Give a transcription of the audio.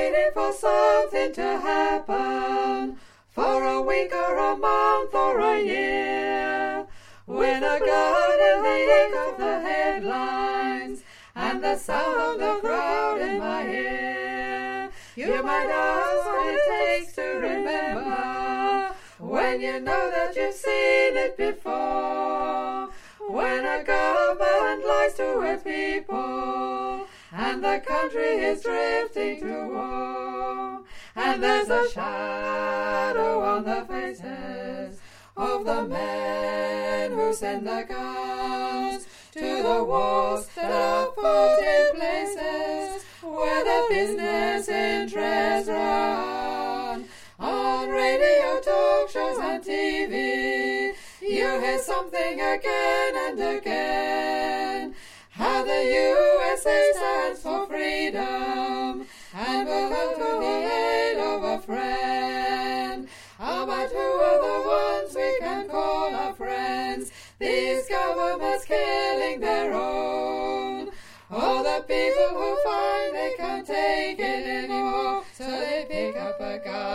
waiting for something to happen, for a week or a month or a year, when a gun and the ink of the headlines and the sound of the crowd in my ear. You might ask what it takes to remember, when you know that you've seen it before. When a government lies to its people, and the country is drifting to war, and there's a shadow on the faces of the men who send the guns to the wars that are put in places where the business interests run. On radio, talk shows and TV, you hear something again and again, how the USA stands for freedom and will come to the aid of a friend. But who are the ones we can call our friends? These governments killing their own, or the people who find they can't take it anymore, so they pick up a gun